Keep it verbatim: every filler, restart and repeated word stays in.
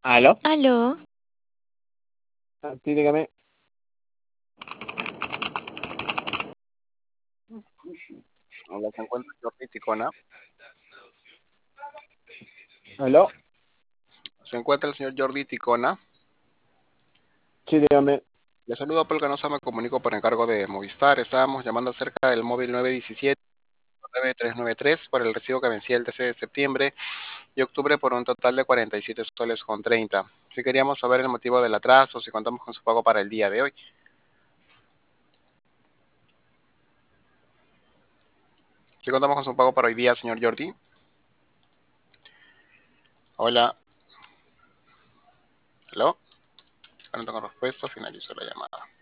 ¿Aló? Aló, Ah, sí, dígame. Hola, se encuentra Jordi Ticona. ¿Aló? Se encuentra el señor Jordi Ticona. Sí, dígame. Le saludo a Paul Canosa, me comunico por encargo de Movistar. Estábamos llamando acerca del móvil nueve uno siete nueve tres nueve tres por el recibo que vencía el trece de septiembre y octubre por un total de cuarenta y siete soles con treinta. Si queríamos saber el motivo del atraso, si contamos con su pago para el día de hoy. Si contamos con su pago para hoy día, señor Jordi. Hola. ¿Aló? No tengo respuesta, finalizo la llamada.